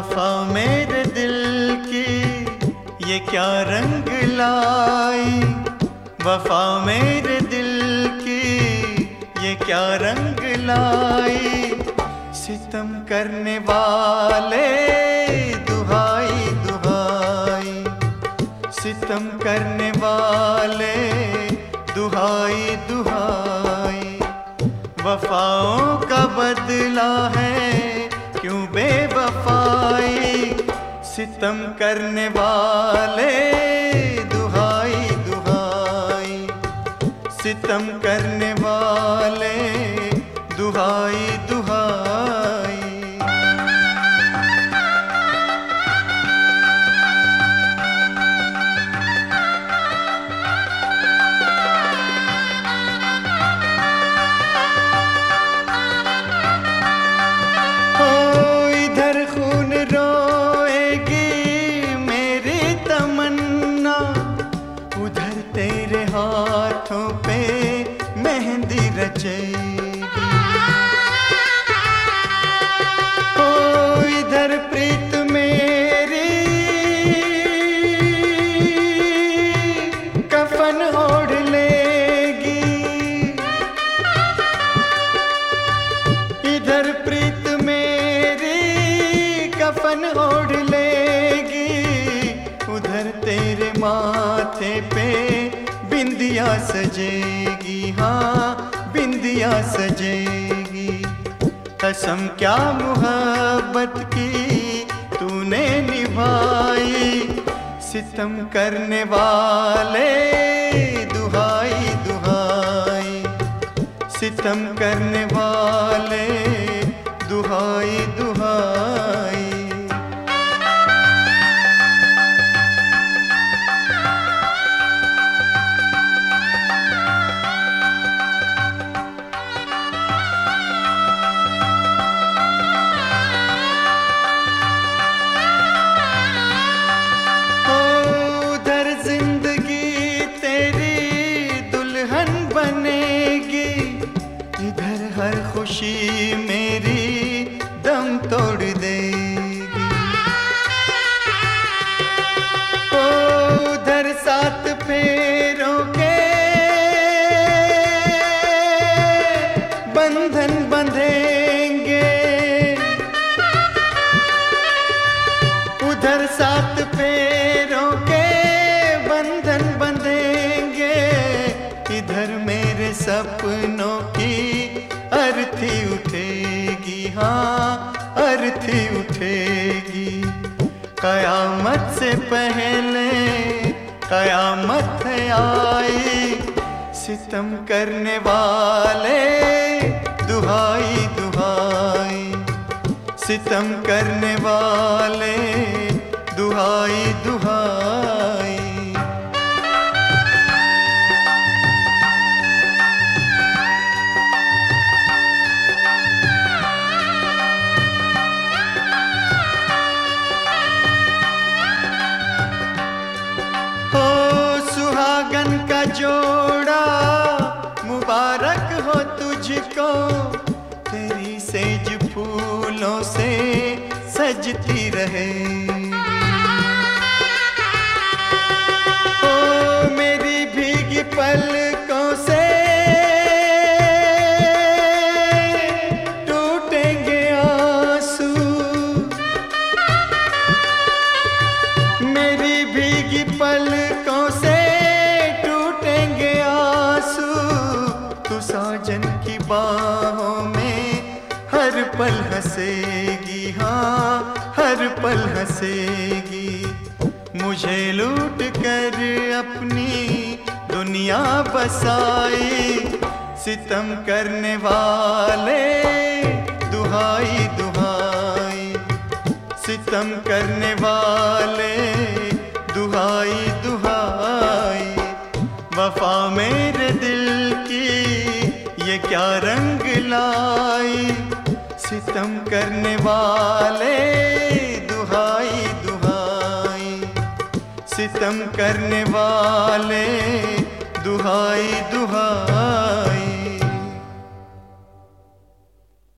वफा मेरे दिल की ये क्या रंग लाई, वफा मेरे दिल की ये क्या रंग लाई। सितम करने वाले दुहाई दुहाई, सितम करने वाले दुहाई दुहाई। वफाओं का बदला है क्यों बेवफाई, सितम करने वाले दुहाई दुहाई, सितम करने वाले दुहाई दुहाई। तेरे हाथों पे मेहंदी रचेगी, ओ इधर प्रीत मेरी कफन ओढ़ लेगी, इधर प्रीत मेरी कफन ओढ़ लेगी। उधर तेरे माथे पे बिंदिया सजेगी, हाँ बिंदिया सजेगी। कसम क्या मोहब्बत की तूने निभाई, सितम करने वाले दुहाई दुहाई, सितम करने वाले दुहाई दुहाई। हर खुशी मेरी दम तोड़ देगी, ओ उधर सात फेरों के बंधन बंधेंगे, उधर सात फेरों के बंधन बंधेंगे। इधर मेरे सपनों की अर्थी उठेगी, हाँ अर्थी उठेगी। कयामत से पहले कयामत आई, सितम करने वाले दुहाई दुहाई, सितम करने वाले दुहाई दुहाई। सुहागन का जोड़ा मुबारक हो तुझको, तेरी सेज फूलों से सजती रहेगी। ओ मेरी भीगी पलकों से टूटेंगे आंसू, मेरी भीगी पलकों से साजन की बाहों में हर पल हंसेगी, हाँ हर पल हंसेगी। मुझे लूट कर अपनी दुनिया बसाई, सितम करने वाले दुहाई दुहाई, सितम करने वाले दुहाई दुहाई। वफा मेरे दिल की ये क्या रंग लाई, सितम करने वाले दुहाई दुहाई, सितम करने वाले दुहाई दुहाई।